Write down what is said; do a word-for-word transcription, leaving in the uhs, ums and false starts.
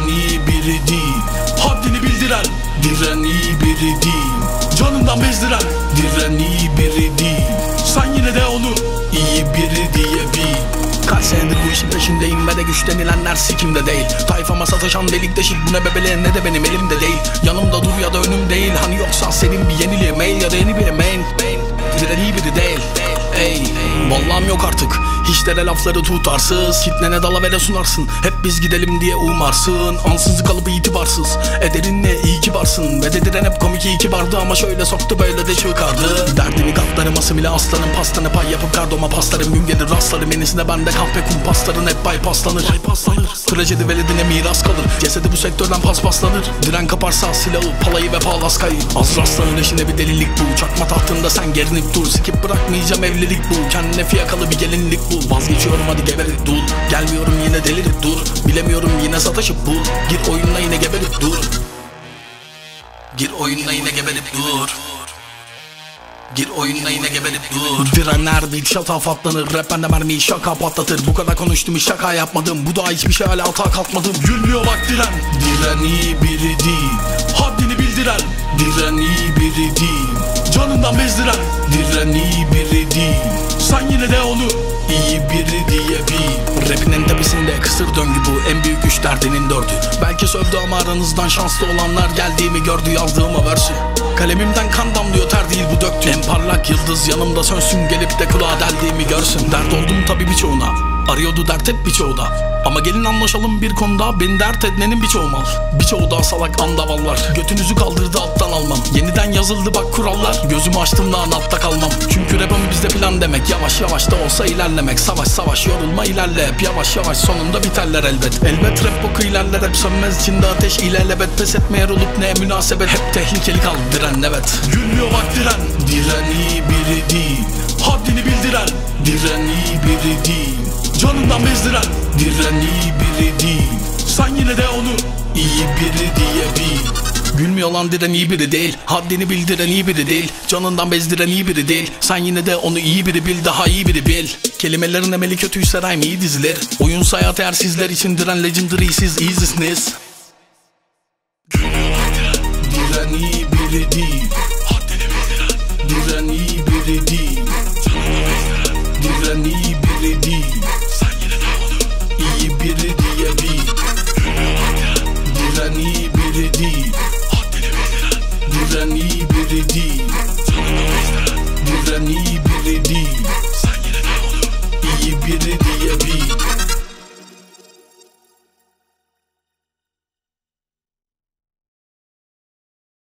iyi biri değil. Haddini bildiren, diren iyi biri değil. Canından bezdiren, diren iyi biri değil. Sen yine de onu iyi biri diye bil. Kaç senedir bu işin peşindeyim ve de güç denilenler sikimde değil. Tayfama sataşan delik deşik, bu ne bebeleğin ne de benim elimde değil. Yanımda dur ya da önüm değil, hani yoksa senin bir yeniliğe mail ya da yeni bir main. Diren iyi biri değil. Ey, vallahi yok artık. Hiç de lafları tutarsız, kitlene dalavere sunarsın. Hep biz gidelim diye umarsın. Ansızı kalıp itibarsız, ederinle iyi kibarsın. Ve dediren hep komik iyi kibardı ama şöyle soktu böyle de çıkardı. Derdini katlarım asimile aslanım, pastanı pay yapıp kardoma paslarım. Gün gelir rastlarım yenisine bende kahpe kumpasların hep bypasslanır. Trajedi veledine miras kalır, cesedi bu sektörden paspaslanır. Diren kaparsa silahı, palayı ve palaskayı. Az rastlanır eşine bir delilik bu. Çakma tahtında sen gerinip dur, sikip bırakmayacağım evlilik bu. Kendine fiyakalı bir gelinlik bu. Vazgeçiyorum hadi geberip dur. Gelmiyorum yine delirip dur. Bilemiyorum yine sataşıp bul. Gir oyununa yine geberip dur. Gir oyununa yine geberip dur. Gir oyununa yine geberip dur. Direnler bir şatafatlanır. Rap bende mermiyi şaka patlatır. Bu kadar konuştum hiç şaka yapmadım. Bu da hiçbir şey hala hata kalkmadım. Gülmüyor bak diren. Diren iyi biri değil. Haddini bildiren. Diren iyi biri değil. Canından bezdiren. Diren iyi biri değil. Sen yine de onu iyi biri diye bil. Rapin en tepesinde kısır döngü bu. En büyük güç derdinin dördü. Belki sövdü ama aranızdan şanslı olanlar geldiğimi gördü yazdığıma versi. Kalemimden kan damlıyor ter değil bu döktü. En parlak yıldız yanımda sönsün, gelip de kulağa deldiğimi görsün. Dert oldum tabi birçoğuna, arıyordu dert hep birçoğu da. Ama gelin anlaşalım bir konuda, beni dert ednenin birçoğu mal. Birçoğu da salak andavallar, götünüzü kaldırdı alttan almam. Yeniden yazıldı bak kurallar, gözümü açtım da altta kalmam. Çünkü rap ama bizde plan demek, yavaş yavaş da olsa ilerlemek. Savaş savaş yorulma ilerle hep, yavaş yavaş sonunda biterler elbet. Elbet rap boku ilerler hep, sönmez içinde ateş ilelebet. Pes etmeyer olup ne münasebet, hep tehlikeli kal diren evet. Gülmüyor bak diren, diren iyi biri değil. Haddini bildiren, diren iyi biri değil. Canından bezdiren, diren iyi biri değil. Sen yine de onu iyi biri diye bil. Gülmüyor lan diren iyi biri değil. Haddini bildiren iyi biri değil. Canından bezdiren iyi biri değil. Sen yine de onu iyi biri bil, daha iyi biri bil. Kelimelerin emeli kötüyse rhyme iyi dizilir. Oyunsa hayat eğer sizler için diren legendary, siz iyisiniz. Gülmüyor lan diren, diren iyi biri değil. Haddini bildiren, diren iyi biri değil. Diren iyi biri değil. Sen yine de onu iyi biri diye bil. Diren iyi biri değil. Haddini bildiren, diren iyi biri değil. Diren iyi biri değil. Sen yine de onu iyi biri diye bil.